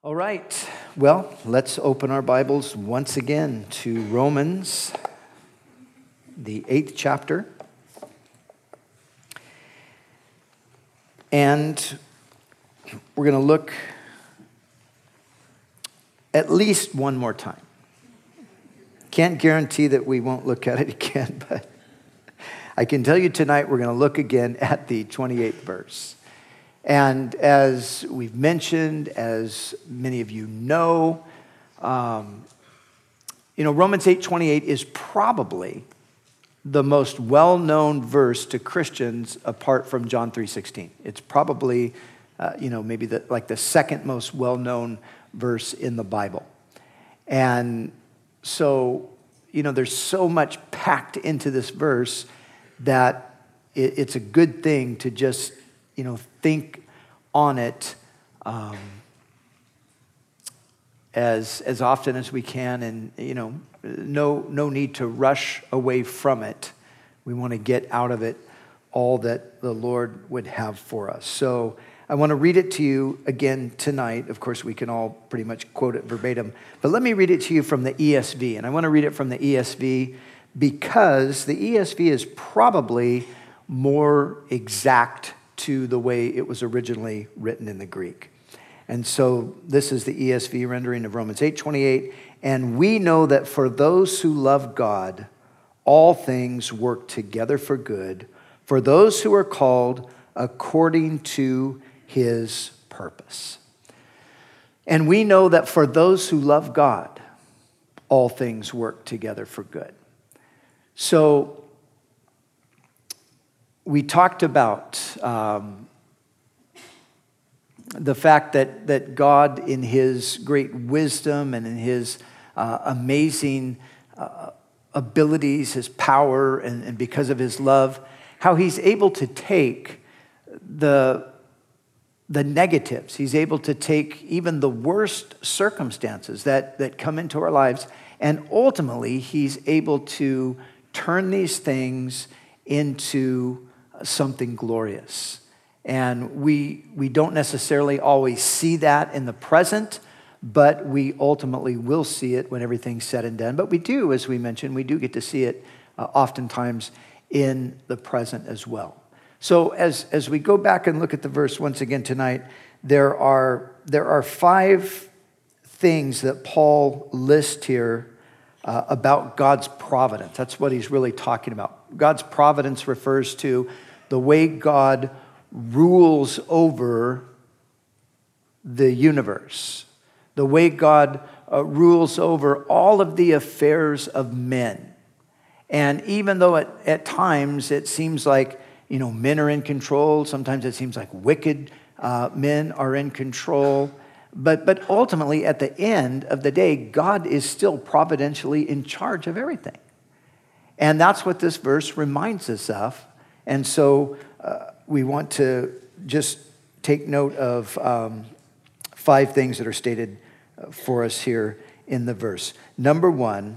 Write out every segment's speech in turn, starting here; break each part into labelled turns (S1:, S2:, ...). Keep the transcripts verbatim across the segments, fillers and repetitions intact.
S1: All right, well, let's open our Bibles once again to Romans, the eighth chapter. And we're going to look at least one more time. Can't guarantee that we won't look at it again, but I can tell you tonight we're going to look again at the twenty-eighth verse. And as we've mentioned, as many of you know, um, you know, Romans eight twenty-eight is probably the most well-known verse to Christians apart from John three sixteen. It's probably, uh, you know, maybe the, like the second most well-known verse in the Bible. And so, you know, there's so much packed into this verse that it, it's a good thing to just, you know, think on it um, as as often as we can, and you know, no no need to rush away from it. We want to get out of it all that the Lord would have for us. So I want to read it to you again tonight. Of course, we can all pretty much quote it verbatim, but let me read it to you from the E S V, and I want to read it from the E S V because the E S V is probably more exact to the way it was originally written in the Greek. And so this is the E S V rendering of Romans eight twenty-eight. And we know that for those who love God, all things work together for good, for those who are called according to his purpose. And we know that for those who love God, all things work together for good. So we talked about um, the fact that, that God, in his great wisdom and in his uh, amazing uh, abilities, his power, and, and because of his love, how he's able to take the, the negatives. He's able to take even the worst circumstances that, that come into our lives, and ultimately he's able to turn these things into something glorious. And we we don't necessarily always see that in the present, but we ultimately will see it when everything's said and done. But we do, as we mentioned, we do get to see it uh, oftentimes in the present as well. So as as we go back and look at the verse once again tonight, there are there are five things that Paul lists here uh, about God's providence. That's what he's really talking about. God's providence refers to the way God rules over the universe, the way God uh, rules over all of the affairs of men. And even though at, at times it seems like, you know, men are in control, sometimes it seems like wicked uh, men are in control, but, but ultimately at the end of the day, God is still providentially in charge of everything. And that's what this verse reminds us of. And so uh, we want to just take note of um, five things that are stated for us here in the verse. Number one,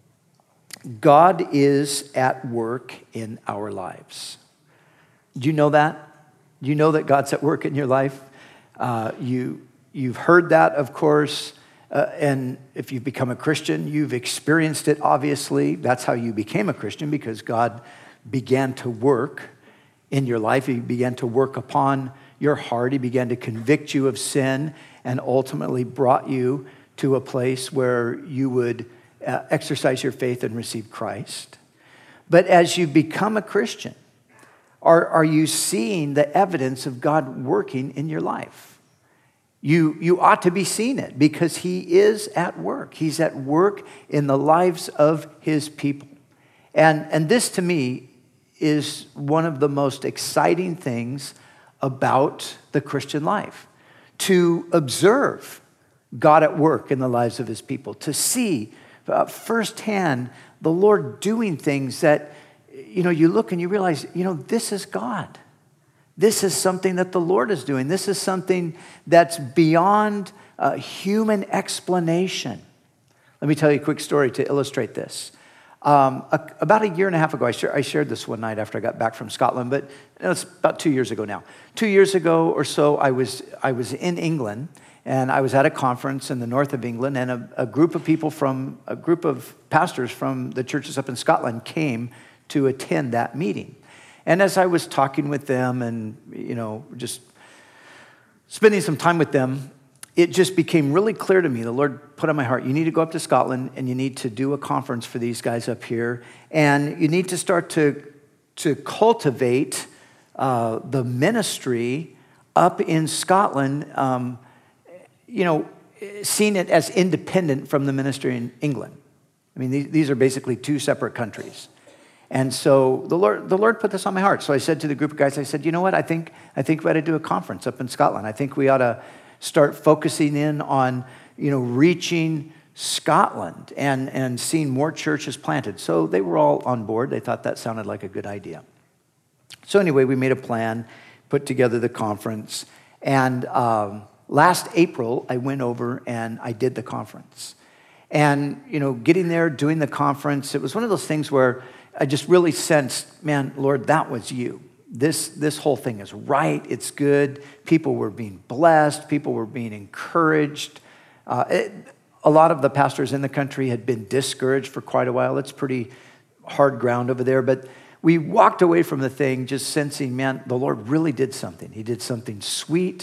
S1: God is at work in our lives. Do you know that? Do you know that God's at work in your life? Uh, you, you've heard that, of course. Uh, and if you've become a Christian, you've experienced it, obviously. That's how you became a Christian, because God began to work in your life. He began to work upon your heart. He began to convict you of sin and ultimately brought you to a place where you would uh, exercise your faith and receive Christ. But as you become a Christian, are, are you seeing the evidence of God working in your life? You, you ought to be seeing it, because he is at work. He's at work in the lives of his people. And, and this, to me, is one of the most exciting things about the Christian life. To observe God at work in the lives of his people. To see uh, firsthand the Lord doing things that, you know, you look and you realize, you know, this is God. This is something that the Lord is doing. This is something that's beyond uh, human explanation. Let me tell you a quick story to illustrate this. Um, a, about a year and a half ago, I, share, I shared this one night after I got back from Scotland, but it's about two years ago now. Two years ago or so, I was I was in England, And I was at a conference in the north of England, and a, a group of people from, a group of pastors from the churches up in Scotland came to attend that meeting. And as I was talking with them and, you know, just spending some time with them, it just became really clear to me. The Lord put on my heart, you need to go up to Scotland and you need to do a conference for these guys up here. And you need to start to, to cultivate uh, the ministry up in Scotland, um, you know, seeing it as independent from the ministry in England. I mean, these, these are basically two separate countries. And so the Lord, the Lord put this on my heart. So I said to the group of guys, I said, you know what? I think, I think we ought to do a conference up in Scotland. I think we ought to start focusing in on, you know, reaching Scotland and, and seeing more churches planted. So they were all on board. They thought that sounded like a good idea. So anyway, we made a plan, put together the conference, and um, last April, I went over and I did the conference. And, you know, getting there, doing the conference, it was one of those things where I just really sensed, man, Lord, that was you. This, this whole thing is right. It's good. People were being blessed. People were being encouraged. Uh, it, a lot of the pastors in the country had been discouraged for quite a while. It's pretty hard ground over there. But we walked away from the thing just sensing, man, the Lord really did something. He did something sweet.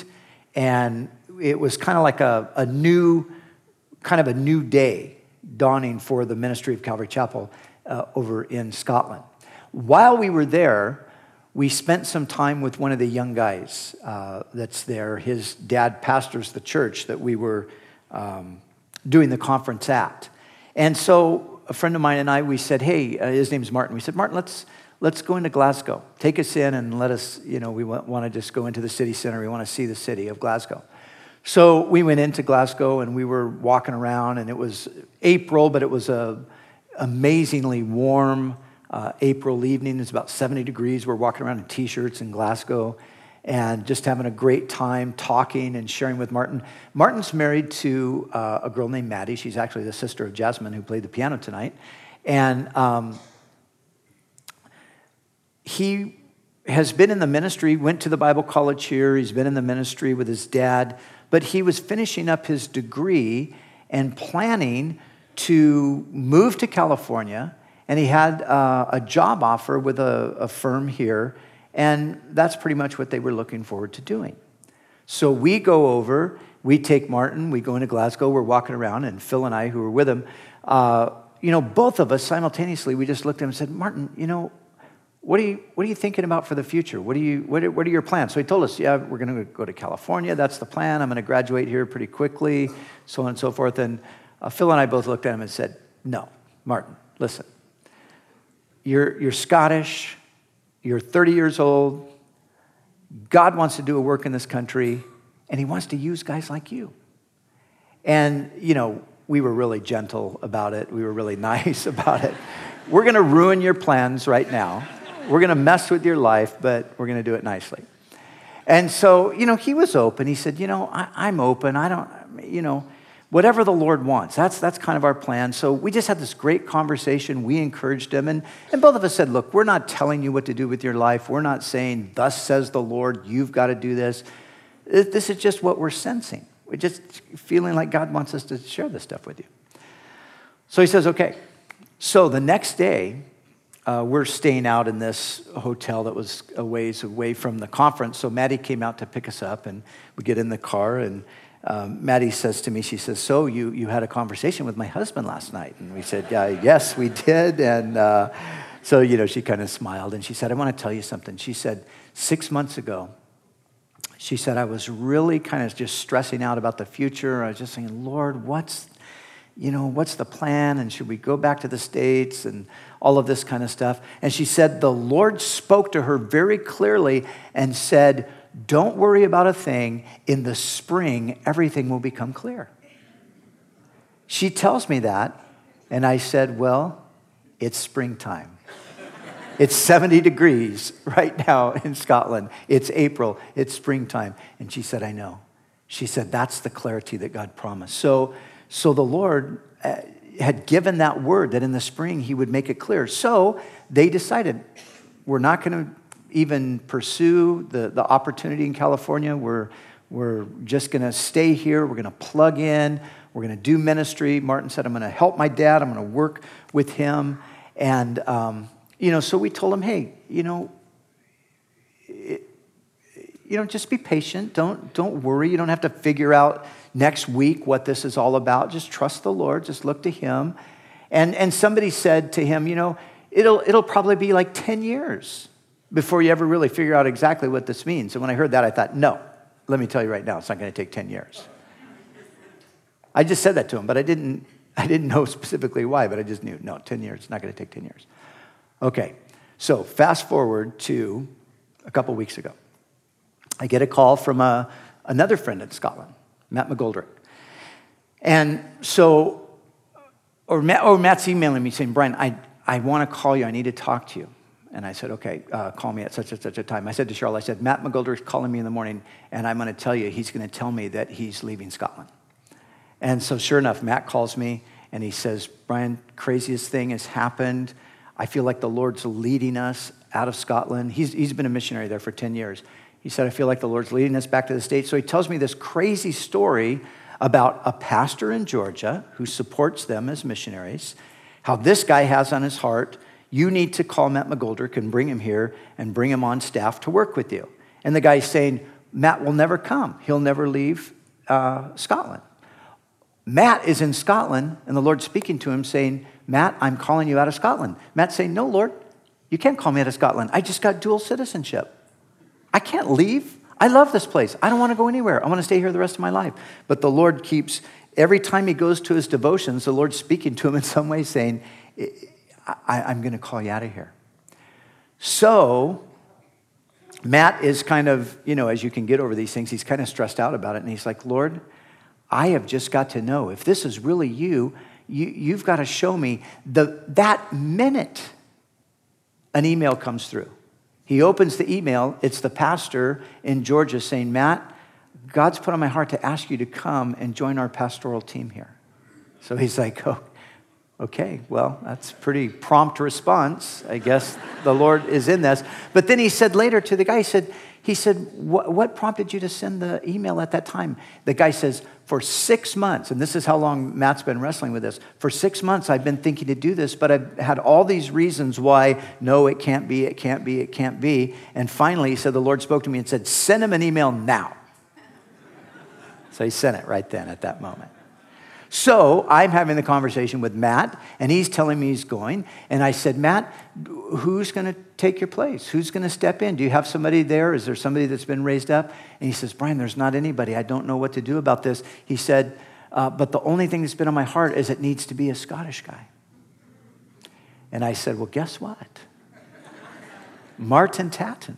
S1: And it was kind of like a, a new, kind of a new day dawning for the ministry of Calvary Chapel uh, over in Scotland. While we were there, we spent some time with one of the young guys uh, that's there. His dad pastors the church that we were um, doing the conference at. And so a friend of mine and I, we said, hey, uh, his name's Martin. We said, Martin, let's let's go into Glasgow. Take us in and let us, you know, we want, want to just go into the city center. We want to see the city of Glasgow. So we went into Glasgow and we were walking around, and it was April, but it was a amazingly warm uh, April evening. It's about seventy degrees. We're walking around in t-shirts in Glasgow and just having a great time talking and sharing with Martin. Martin's married to uh, a girl named Maddie. She's actually the sister of Jasmine, who played the piano tonight. And um, he has been in the ministry, went to the Bible college here. He's been in the ministry with his dad, but he was finishing up his degree and planning to move to California, and he had uh, a job offer with a, a firm here, and that's pretty much what they were looking forward to doing. So we go over, we take Martin, we go into Glasgow, we're walking around, and Phil and I, who were with him, uh, you know, both of us simultaneously, we just looked at him and said, Martin, you know, What are you What are you thinking about for the future? What are you What are, what are your plans? So he told us, yeah, we're going to go to California. That's the plan. I'm going to graduate here pretty quickly, so on and so forth. And uh, Phil and I both looked at him and said, no, Martin, listen. You're you're Scottish. You're thirty years old. God wants to do a work in this country, and He wants to use guys like you. And you know, we were really gentle about it. We were really nice about it. We're going to ruin your plans right now. We're going to mess with your life, but we're going to do it nicely. And so, you know, he was open. He said, you know, I, I'm open. I don't, you know, whatever the Lord wants. That's that's kind of our plan. So we just had this great conversation. We encouraged him. And, and both of us said, look, we're not telling you what to do with your life. We're not saying, thus says the Lord, you've got to do this. This is just what we're sensing. We're just feeling like God wants us to share this stuff with you. So he says, okay. So the next day, uh, we're staying out in this hotel that was a ways away from the conference. So Maddie came out to pick us up, and we get in the car, and um, Maddie says to me, she says, so you you had a conversation with my husband last night? And we said, yeah, yes, we did. And uh, so, you know, she kind of smiled, and she said, I want to tell you something. She said, six months ago, she said, I was really kind of just stressing out about the future. I was just saying, Lord, what's you know, what's the plan? And should we go back to the States and all of this kind of stuff? And she said the Lord spoke to her very clearly and said, don't worry about a thing. In the spring, everything will become clear. She tells me that, and I said, well, it's springtime. It's seventy degrees right now in Scotland. It's April. It's springtime. And she said, I know. She said, that's the clarity that God promised. So So the Lord had given that word that in the spring He would make it clear. So they decided, we're not going to even pursue the, the opportunity in California. We're, We're just going to stay here. We're going to plug in. We're going to do ministry. Martin said, I'm going to help my dad. I'm going to work with him. And, um, you know, so we told him, hey, you know, it, you know, just be patient. Don't, don't worry. You don't have to figure out next week what this is all about. Just trust the Lord. Just look to him. And, and somebody said to him, you know, it'll, it'll probably be like ten years before you ever really figure out exactly what this means. And when I heard that, I thought, no, let me tell you right now, it's not going to take ten years. I just said that to him, but I didn't, I didn't know specifically why, but I just knew, no, ten years, it's not going to take ten years. Okay, so fast forward to a couple weeks ago. I get a call from a, another friend in Scotland, Matt McGoldrick. And so, or, Matt, or Matt's emailing me saying, Brian, I, I want to call you, I need to talk to you. And I said, okay, uh, call me at such and such a time. I said to Charlotte, I said, Matt McGoldrick's calling me in the morning, and I'm going to tell you, he's going to tell me that he's leaving Scotland. And so sure enough, Matt calls me, and he says, Brian, craziest thing has happened. I feel like the Lord's leading us out of Scotland. He's, he's been a missionary there for ten years. He said, I feel like the Lord's leading us back to the States. So he tells me this crazy story about a pastor in Georgia who supports them as missionaries, how this guy has on his heart, you need to call Matt McGoldrick and bring him here and bring him on staff to work with you. And the guy's saying, Matt will never come. He'll never leave uh, Scotland. Matt is in Scotland, and the Lord's speaking to him saying, Matt, I'm calling you out of Scotland. Matt's saying, no, Lord, you can't call me out of Scotland. I just got dual citizenship. I can't leave. I love this place. I don't want to go anywhere. I want to stay here the rest of my life. But the Lord keeps, every time he goes to his devotions, the Lord's speaking to him in some way saying, I, I'm going to call you out of here. So Matt is kind of, you know, as you can get over these things, he's kind of stressed out about it. And he's like, Lord, I have just got to know if this is really you, you you've got to show me. The, that minute an email comes through. He opens the email. It's the pastor in Georgia saying, Matt, God's put on my heart to ask you to come and join our pastoral team here. So he's like, oh, okay, well, that's a pretty prompt response. I guess the Lord is in this. But then he said later to the guy, he said, he said, what, what prompted you to send the email at that time? The guy says, for six months, and this is how long Matt's been wrestling with this, for six months I've been thinking to do this, but I've had all these reasons why, no, it can't be, it can't be, it can't be. And finally, he said, the Lord spoke to me and said, send him an email now. So he sent it right then at that moment. So I'm having the conversation with Matt, and he's telling me he's going. And I said, Matt, who's going to take your place? Who's going to step in? Do you have somebody there? Is there somebody that's been raised up? And he says, Brian, there's not anybody. I don't know what to do about this. He said, uh, but the only thing that's been on my heart is it needs to be a Scottish guy. And I said, well, guess what? Martin Tatton.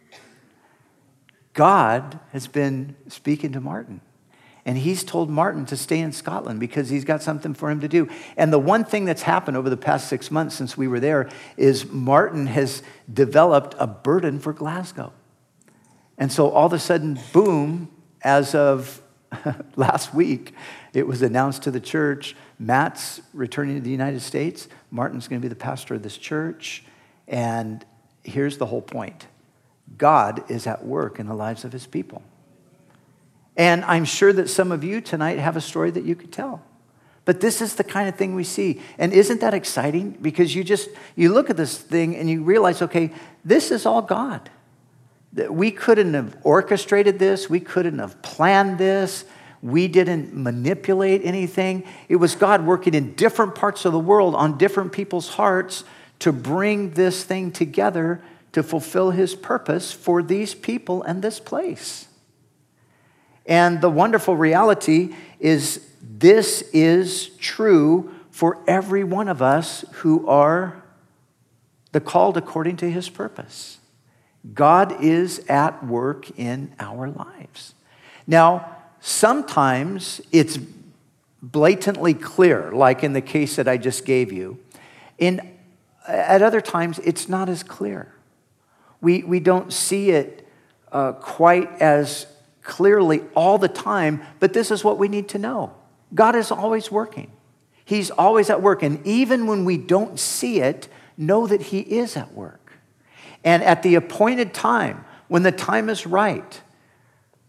S1: God has been speaking to Martin. And he's told Martin to stay in Scotland because he's got something for him to do. And the one thing that's happened over the past six months since we were there is Martin has developed a burden for Glasgow. And so all of a sudden, boom, as of last week, it was announced to the church, Matt's returning to the United States. Martin's going to be the pastor of this church. And here's the whole point. God is at work in the lives of his people. And I'm sure that some of you tonight have a story that you could tell. But this is the kind of thing we see. And isn't that exciting? Because you just, you look at this thing and you realize, okay, this is all God. We couldn't have orchestrated this. We couldn't have planned this. We didn't manipulate anything. It was God working in different parts of the world on different people's hearts to bring this thing together to fulfill his purpose for these people and this place. And the wonderful reality is this is true for every one of us who are the called according to his purpose. God is at work in our lives. Now, sometimes it's blatantly clear, like in the case that I just gave you. In, at other times, it's not as clear. We, we don't see it uh, quite as clearly all the time, but this is what we need to know. God is always working. He's always at work. And even when we don't see it, know that he is at work. And at the appointed time, when the time is right,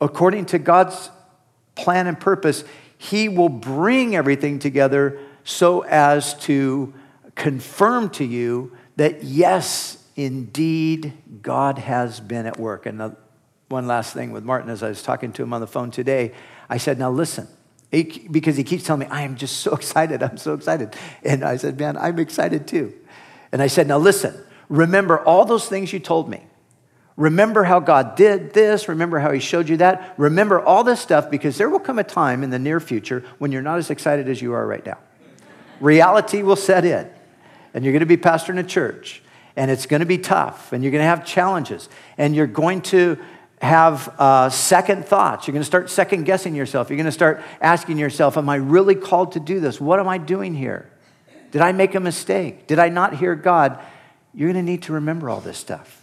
S1: according to God's plan and purpose, he will bring everything together so as to confirm to you that, yes, indeed, God has been at work. And the, one last thing with Martin, as I was talking to him on the phone today, I said, now listen, he, because he keeps telling me, I am just so excited, I'm so excited. And I said, man, I'm excited too. And I said, now listen, remember all those things you told me. Remember how God did this. Remember how he showed you that. Remember all this stuff, because there will come a time in the near future when you're not as excited as you are right now. Reality will set in, and you're going to be pastoring a church, and it's going to be tough, and you're going to have challenges, and you're going to have uh, second thoughts. You're going to start second guessing yourself. You're going to start asking yourself, am I really called to do this? What am I doing here? Did I make a mistake? Did I not hear God? You're going to need to remember all this stuff.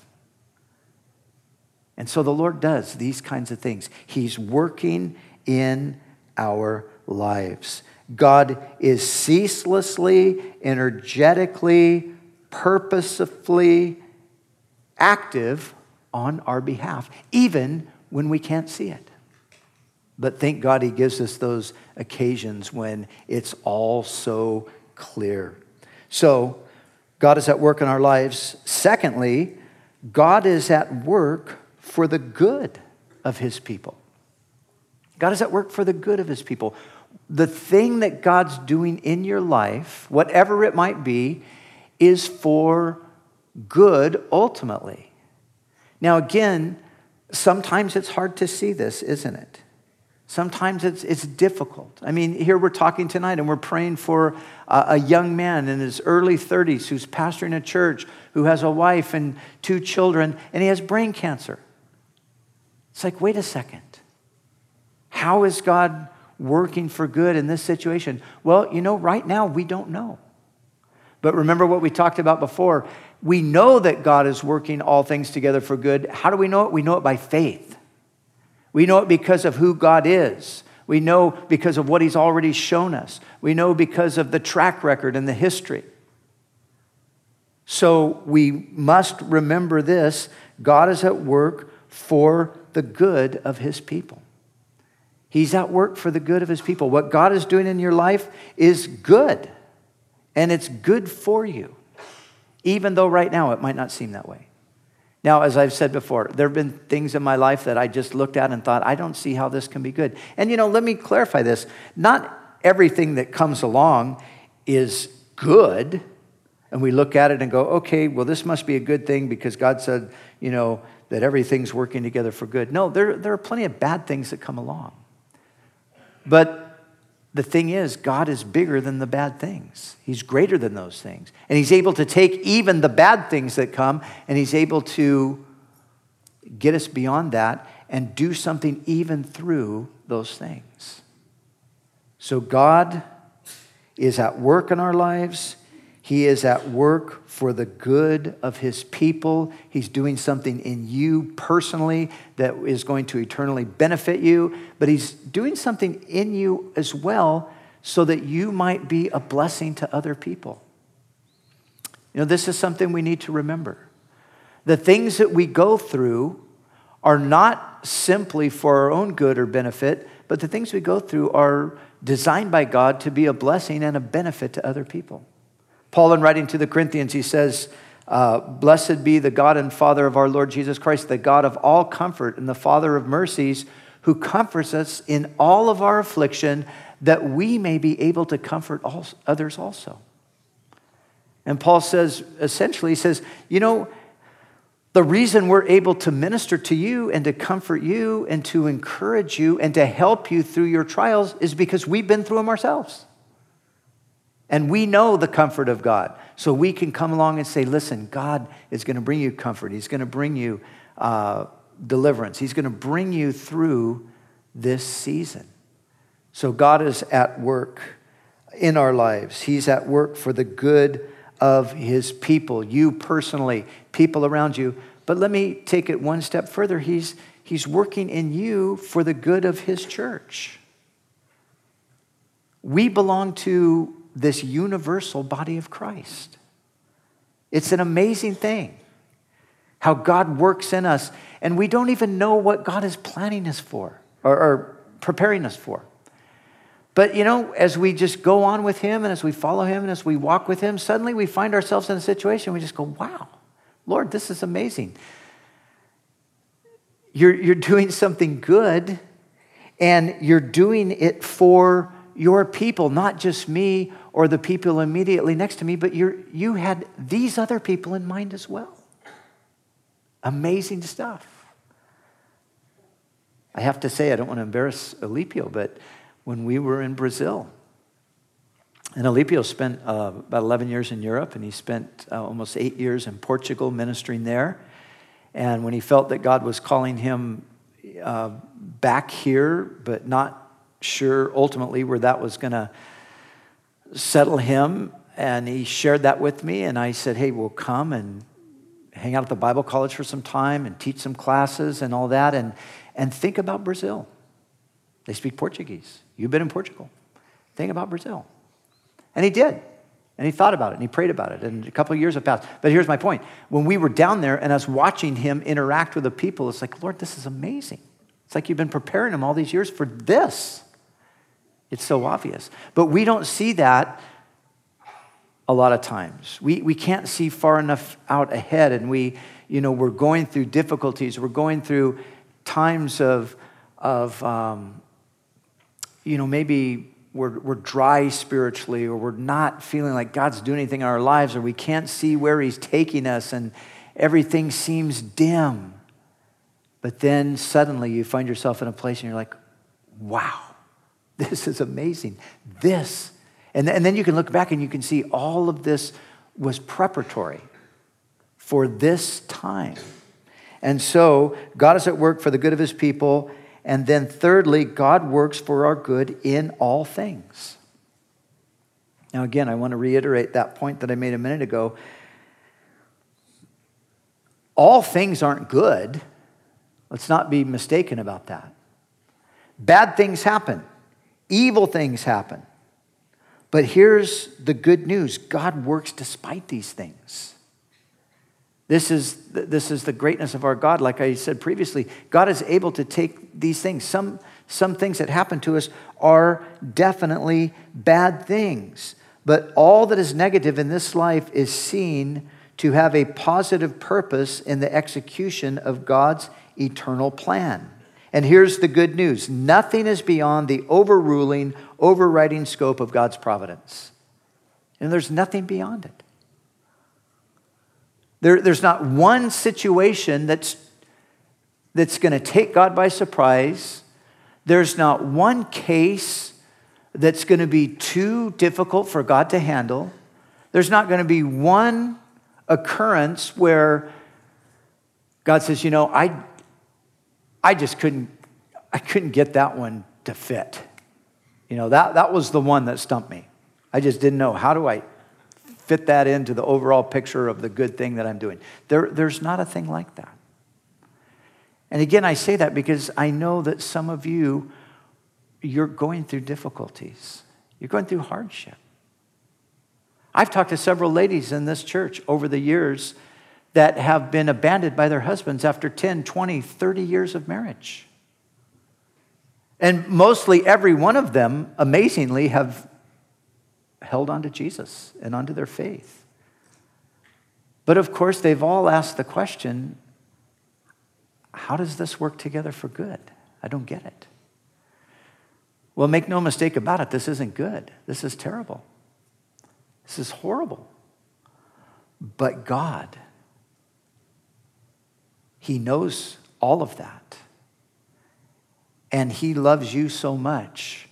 S1: And so the Lord does these kinds of things. He's working in our lives. God is ceaselessly, energetically, purposefully active on our behalf, even when we can't see it. But thank God he gives us those occasions when it's all so clear. So God is at work in our lives. Secondly, God is at work for the good of his people. God is at work for the good of his people. The thing that God's doing in your life, whatever it might be, is for good ultimately. Now again, sometimes it's hard to see this, isn't it? Sometimes it's it's difficult. I mean, here we're talking tonight and we're praying for a, a young man in his early thirties who's pastoring a church, who has a wife and two children, and he has brain cancer. It's like, wait a second. How is God working for good in this situation? Well, you know, right now we don't know. But remember what we talked about before. We know that God is working all things together for good. How do we know it? We know it by faith. We know it because of who God is. We know because of what he's already shown us. We know because of the track record and the history. So we must remember this. God is at work for the good of his people. He's at work for the good of his people. What God is doing in your life is good. And it's good for you. Even though right now it might not seem that way. Now, as I've said before, there have been things in my life that I just looked at and thought, I don't see how this can be good. And you know, let me clarify this. Not everything that comes along is good. And we look at it and go, okay, well, this must be a good thing because God said, you know, that everything's working together for good. No, there, there are plenty of bad things that come along. But the thing is, God is bigger than the bad things. He's greater than those things. And he's able to take even the bad things that come, and he's able to get us beyond that and do something even through those things. So God is at work in our lives. He is at work for the good of his people. He's doing something in you personally that is going to eternally benefit you, but he's doing something in you as well so that you might be a blessing to other people. You know, this is something we need to remember. The things that we go through are not simply for our own good or benefit, but the things we go through are designed by God to be a blessing and a benefit to other people. Paul, in writing to the Corinthians, he says, uh, blessed be the God and Father of our Lord Jesus Christ, the God of all comfort and the Father of mercies, who comforts us in all of our affliction, that we may be able to comfort all, others also. And Paul says, essentially, he says, you know, the reason we're able to minister to you and to comfort you and to encourage you and to help you through your trials is because we've been through them ourselves. And we know the comfort of God. So we can come along and say, listen, God is going to bring you comfort. He's going to bring you uh, deliverance. He's going to bring you through this season. So God is at work in our lives. He's at work for the good of his people, you personally, people around you. But let me take it one step further. He's, he's working in you for the good of his church. We belong to this universal body of Christ. It's an amazing thing. how God works in us, and we don't even know what God is planning us for or, or preparing us for. But, you know, as we just go on with him and as we follow him and as we walk with him, suddenly we find ourselves in a situation we just go, wow, Lord, this is amazing. You're, you're doing something good, and you're doing it for your people, not just me or the people immediately next to me, but you're, you had these other people in mind as well. Amazing stuff. I have to say, I don't want to embarrass Alipio, but when we were in Brazil, and Alipio spent uh, about eleven years in Europe, and he spent uh, almost eight years in Portugal ministering there. And when he felt that God was calling him uh, back here, but not sure ultimately where that was going to settle him, and he shared that with me, and I said, hey, we'll come and hang out at the Bible college for some time and teach some classes and all that, and, and think about Brazil. They speak Portuguese. You've been in Portugal. Think about Brazil. And he did. And he thought about it, and he prayed about it, and a couple of years have passed. But here's my point. When we were down there and us watching him interact with the people, it's like, Lord, this is amazing. It's like you've been preparing him all these years for this. It's so obvious. But we don't see that a lot of times. We we can't see far enough out ahead, and we, you know, we're going through difficulties. We're going through times of, of um, you know, maybe we're, we're dry spiritually, or we're not feeling like God's doing anything in our lives, or we can't see where he's taking us, and everything seems dim. But then suddenly you find yourself in a place and you're like, wow, this is amazing. This. And, and then you can look back and you can see all of this was preparatory for this time. And so God is at work for the good of his people. And then thirdly, God works for our good in all things. Now again, I want to reiterate that point that I made a minute ago. All things aren't good. Let's not be mistaken about that. Bad things happen. Evil things happen. But here's the good news. God works despite these things. This is, this is the greatness of our God. Like I said previously, God is able to take these things. Some, some things that happen to us are definitely bad things. But all that is negative in this life is seen to have a positive purpose in the execution of God's eternal plan. And here's the good news. Nothing is beyond the overruling, overriding scope of God's providence. And there's nothing beyond it. There, there's not one situation that's, that's going to take God by surprise. There's not one case that's going to be too difficult for God to handle. There's not going to be one occurrence where God says, you know, I, I just couldn't, I couldn't get that one to fit. You know, that, that was the one that stumped me. I just didn't know, how do I fit that into the overall picture of the good thing that I'm doing? There, there's not a thing like that. And again, I say that because I know that some of you, you're going through difficulties. You're going through hardship. I've talked to several ladies in this church over the years that have been abandoned by their husbands after ten, twenty, thirty years of marriage. And mostly every one of them, amazingly, have held on to Jesus and onto their faith. But of course, they've all asked the question, how does this work together for good? I don't get it. Well, make no mistake about it, this isn't good. This is terrible. This is horrible. But God, he knows all of that. And he loves you so much.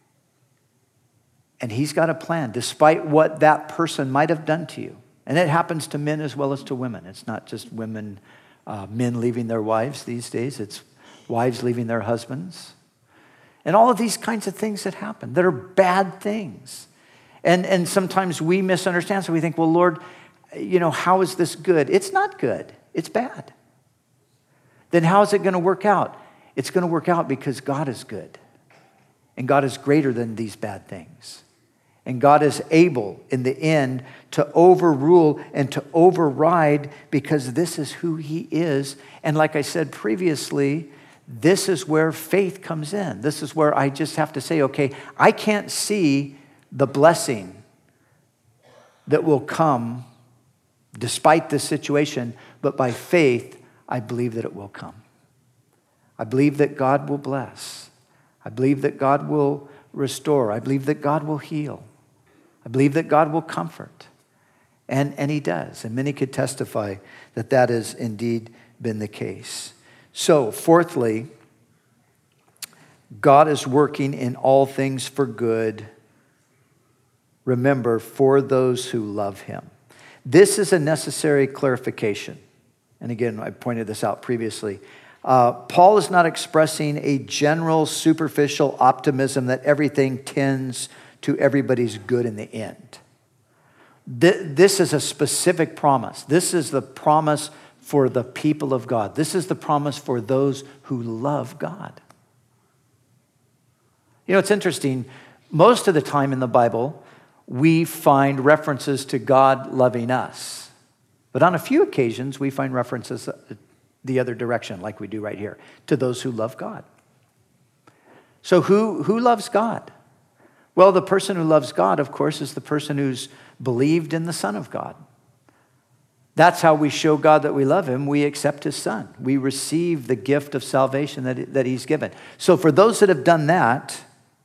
S1: And he's got a plan, despite what that person might have done to you. And it happens to men as well as to women. It's not just women, uh, men leaving their wives these days. It's wives leaving their husbands. And all of these kinds of things that happen that are bad things. And, and sometimes we misunderstand. So we think, well, Lord, you know, how is this good? It's not good. It's bad. Then how is it going to work out? It's going to work out because God is good. And God is greater than these bad things. And God is able in the end to overrule and to override, because this is who he is. And like I said previously, this is where faith comes in. This is where I just have to say, okay, I can't see the blessing that will come despite this situation, but by faith, I believe that it will come. I believe that God will bless. I believe that God will restore. I believe that God will heal. I believe that God will comfort. And, and he does. And many could testify that that has indeed been the case. So, fourthly, God is working in all things for good. Remember, for those who love him. This is a necessary clarification. And again, I pointed this out previously. Uh, Paul is not expressing a general superficial optimism that everything tends to everybody's good in the end. Th- this is a specific promise. This is the promise for the people of God. This is the promise for those who love God. You know, it's interesting. Most of the time in the Bible, we find references to God loving us. But on a few occasions, we find references the other direction, like we do right here, to those who love God. So who, who loves God? Well, the person who loves God, of course, is the person who's believed in the Son of God. That's how we show God that we love him. We accept his Son. We receive the gift of salvation that, that he's given. So for those that have done that,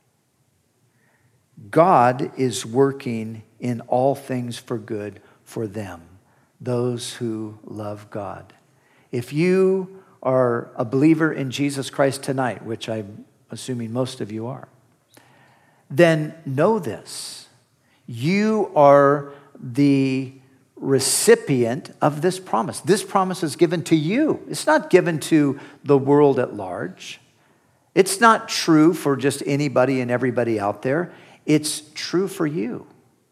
S1: God is working in all things for good for them, those who love God. If you are a believer in Jesus Christ tonight, which I'm assuming most of you are, then know this. You are the recipient of this promise. This promise is given to you. It's not given to the world at large. It's not true for just anybody and everybody out there. It's true for you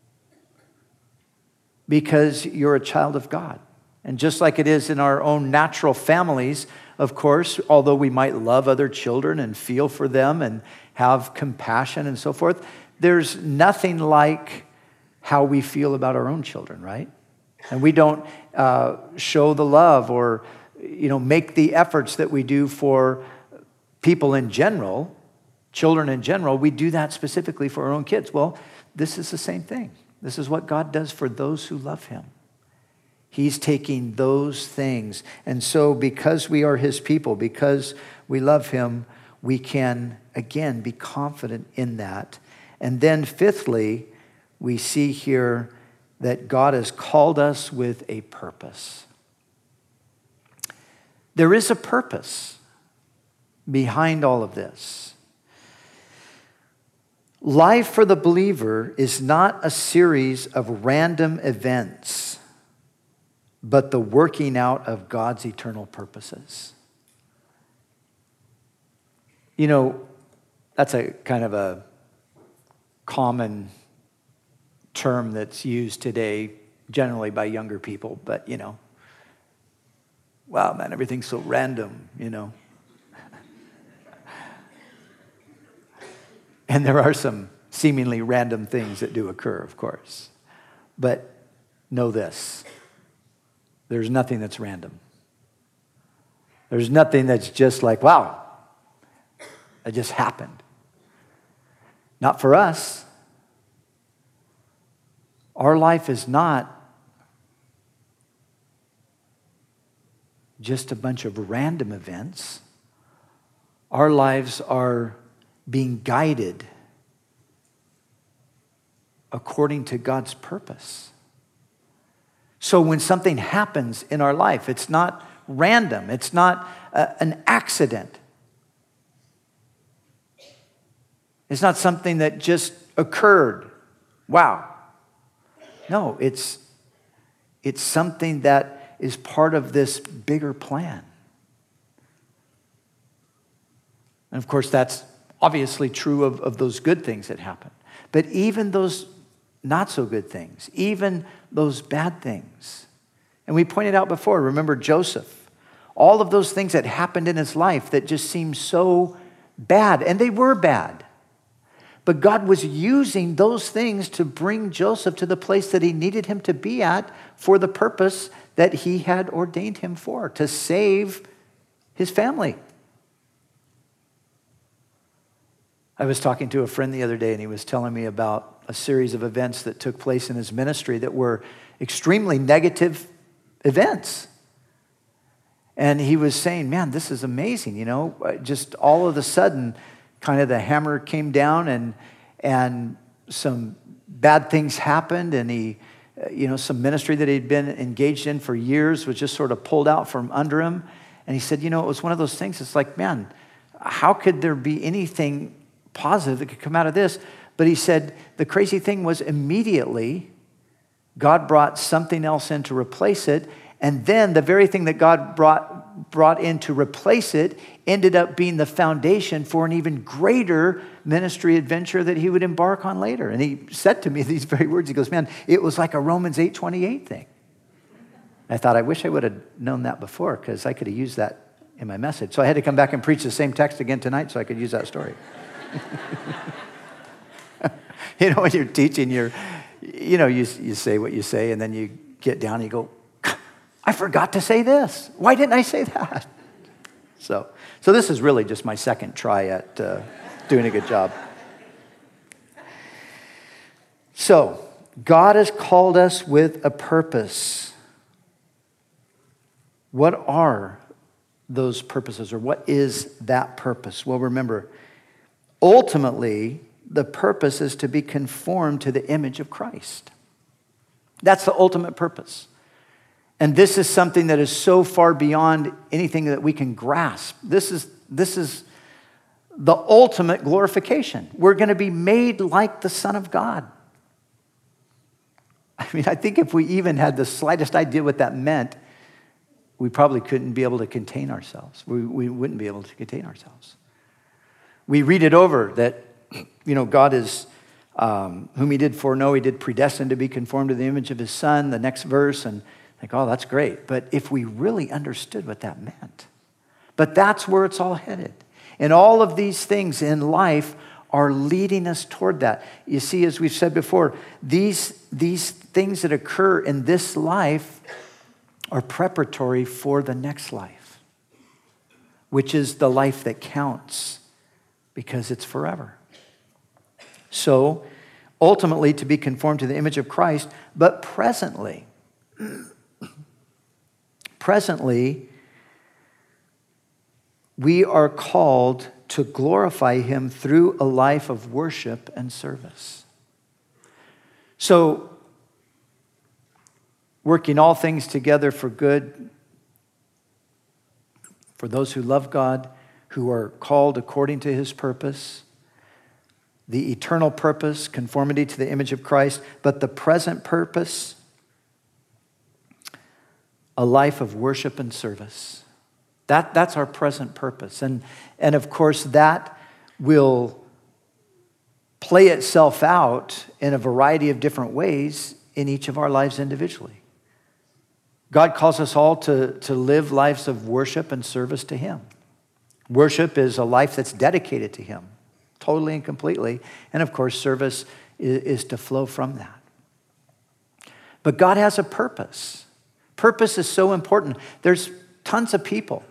S1: because you're a child of God. And just like it is in our own natural families, of course, although we might love other children and feel for them and have compassion and so forth, there's nothing like how we feel about our own children, right? And we don't uh, show the love or, you know, make the efforts that we do for people in general, children in general. We do that specifically for our own kids. Well, this is the same thing. This is what God does for those who love him. He's taking those things. And so because we are his people, because we love him, we can, again, be confident in that. And then fifthly, we see here that God has called us with a purpose. There is a purpose behind all of this. Life for the believer is not a series of random events, but the working out of God's eternal purposes. You know, that's a kind of a common term that's used today, generally by younger people, but, you know, wow, man, everything's so random, you know. And there are some seemingly random things that do occur, of course. But know this, there's nothing that's random. There's nothing that's just like, wow, it just happened. Not for us. Our life is not just a bunch of random events. Our lives are being guided according to God's purpose. So when something happens in our life, it's not random. It's not a, an accident. It's not something that just occurred. Wow. No, it's, it's something that is part of this bigger plan. And of course, that's obviously true of, of those good things that happen. But even those not so good things, even those bad things. And we pointed out before, remember Joseph, all of those things that happened in his life that just seemed so bad, and they were bad. But God was using those things to bring Joseph to the place that he needed him to be at for the purpose that he had ordained him for, to save his family. I was talking to a friend the other day, and he was telling me about a series of events that took place in his ministry that were extremely negative events. And he was saying, man, this is amazing, you know, just all of a sudden, kind of the hammer came down and and some bad things happened, and he, you know, some ministry that he'd been engaged in for years was just sort of pulled out from under him. And he said, you know, it was one of those things, it's like, man, how could there be anything positive that could come out of this? But he said the crazy thing was immediately God brought something else in to replace it, and then the very thing that God brought brought in to replace it ended up being the foundation for an even greater ministry adventure that he would embark on later. And he said to me these very words. He goes, man, it was like a Romans eight twenty-eight thing. I thought, I wish I would have known that before, because I could have used that in my message. So I had to come back and preach the same text again tonight so I could use that story. You know, when you're teaching, you're, you know, you, you say what you say, and then you get down and you go, I forgot to say this. Why didn't I say that? So, so this is really just my second try at uh, doing a good job. So, God has called us with a purpose. What are those purposes, or what is that purpose? Well, remember, ultimately, the purpose is to be conformed to the image of Christ. That's the ultimate purpose. And this is something that is so far beyond anything that we can grasp. This is, this is the ultimate glorification. We're going to be made like the Son of God. I mean, I think if we even had the slightest idea what that meant, we probably couldn't be able to contain ourselves. We, we wouldn't be able to contain ourselves. We read it over that, you know, God is, um, whom he did foreknow, he did predestine to be conformed to the image of his Son, the next verse, and like, oh, that's great. But if we really understood what that meant, but that's where it's all headed. And all of these things in life are leading us toward that. You see, as we've said before, these, these things that occur in this life are preparatory for the next life, which is the life that counts because it's forever. So, ultimately, to be conformed to the image of Christ, but presently, Presently, we are called to glorify him through a life of worship and service. So, working all things together for good, for those who love God, who are called according to his purpose, the eternal purpose, conformity to the image of Christ, but the present purpose, a life of worship and service. That, that's our present purpose. And, and of course, that will play itself out in a variety of different ways in each of our lives individually. God calls us all to, to live lives of worship and service to him. Worship is a life that's dedicated to him, totally and completely. And of course, service is, is to flow from that. But God has a purpose. Purpose is so important. There's tons of people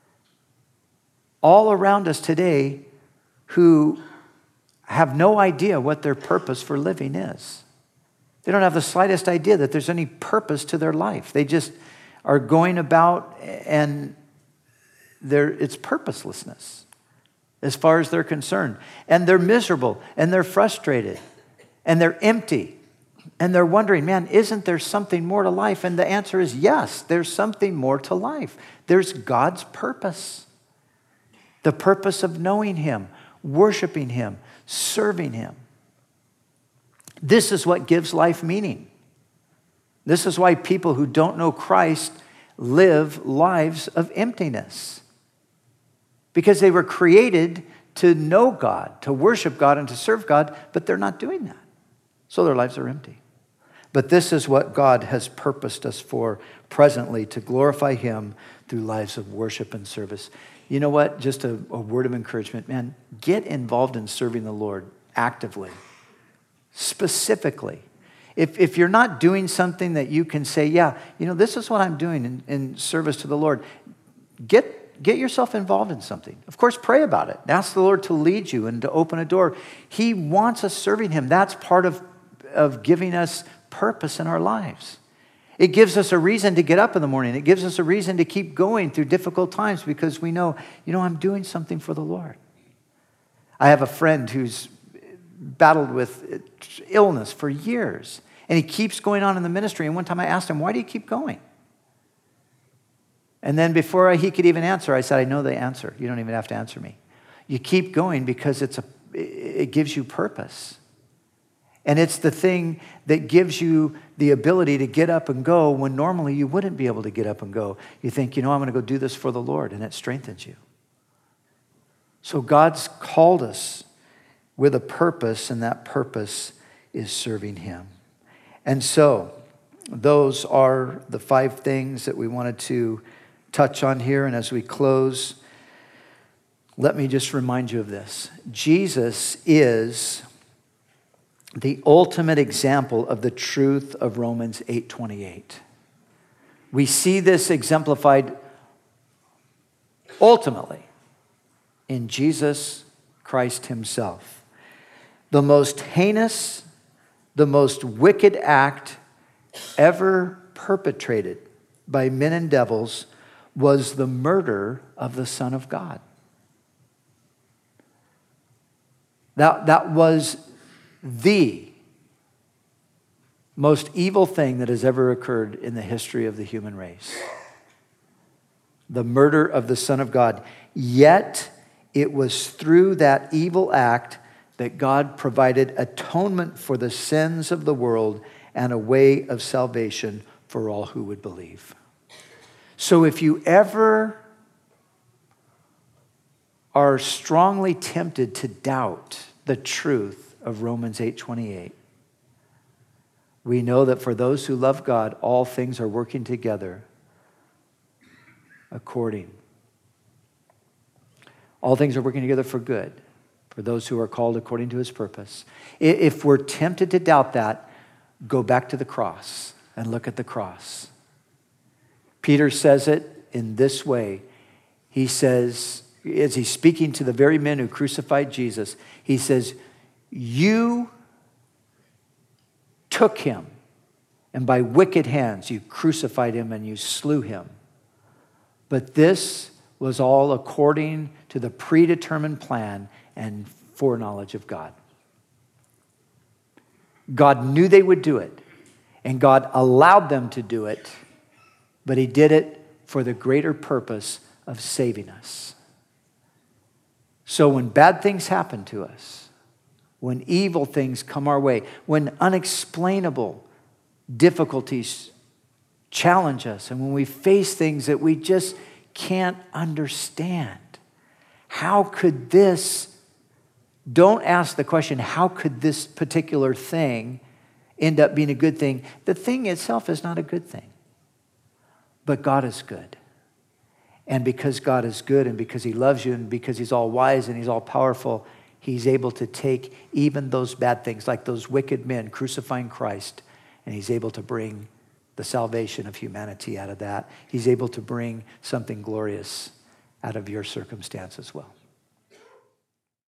S1: all around us today who have no idea what their purpose for living is. They don't have the slightest idea that there's any purpose to their life. They just are going about, and they're, it's purposelessness as far as they're concerned. And they're miserable, and they're frustrated, and they're empty. And they're wondering, man, isn't there something more to life? And the answer is yes, there's something more to life. There's God's purpose. The purpose of knowing him, worshiping him, serving him. This is what gives life meaning. This is why people who don't know Christ live lives of emptiness. Because they were created to know God, to worship God, and to serve God, but they're not doing that. So their lives are empty. But this is what God has purposed us for presently, to glorify him through lives of worship and service. You know what? Just a, a word of encouragement, man. Get involved in serving the Lord actively, specifically. If, if you're not doing something that you can say, yeah, you know, this is what I'm doing in, in service to the Lord, get, get yourself involved in something. Of course, pray about it. Ask the Lord to lead you and to open a door. He wants us serving him. That's part of, of giving us purpose in our lives. It gives us a reason to get up in the morning. It gives us a reason to keep going through difficult times because we know, you know, I'm doing something for the Lord. I have a friend who's battled with illness for years, and he keeps going on in the ministry. And one time I asked him, why do you keep going? And then before he could even answer, I said, I know the answer. You don't even have to answer me. You keep going because it's a, it gives you purpose. And it's the thing that gives you the ability to get up and go when normally you wouldn't be able to get up and go. You think, you know, I'm going to go do this for the Lord, and it strengthens you. So God's called us with a purpose, and that purpose is serving him. And so those are the five things that we wanted to touch on here. And as we close, let me just remind you of this. Jesus is the ultimate example of the truth of Romans eight twenty-eight. We see this exemplified ultimately in Jesus Christ himself. The most heinous, the most wicked act ever perpetrated by men and devils was the murder of the Son of God. That, that was the most evil thing that has ever occurred in the history of the human race. The murder of the Son of God. Yet, it was through that evil act that God provided atonement for the sins of the world and a way of salvation for all who would believe. So if you ever are strongly tempted to doubt the truth of Romans eight twenty-eight, we know that for those who love God, all things are working together according. All things are working together for good, for those who are called according to his purpose. If we're tempted to doubt that, go back to the cross and look at the cross. Peter says it in this way. He says, as he's speaking to the very men who crucified Jesus, he says, you took him, and by wicked hands you crucified him and you slew him. But this was all according to the predetermined plan and foreknowledge of God. God knew they would do it, and God allowed them to do it, but he did it for the greater purpose of saving us. So when bad things happen to us, when evil things come our way, when unexplainable difficulties challenge us, and when we face things that we just can't understand, how could this, don't ask the question, how could this particular thing end up being a good thing? The thing itself is not a good thing, but God is good. And because God is good, and because he loves you, and because he's all wise and he's all powerful, he's able to take even those bad things, like those wicked men crucifying Christ, and he's able to bring the salvation of humanity out of that. He's able to bring something glorious out of your circumstance as well.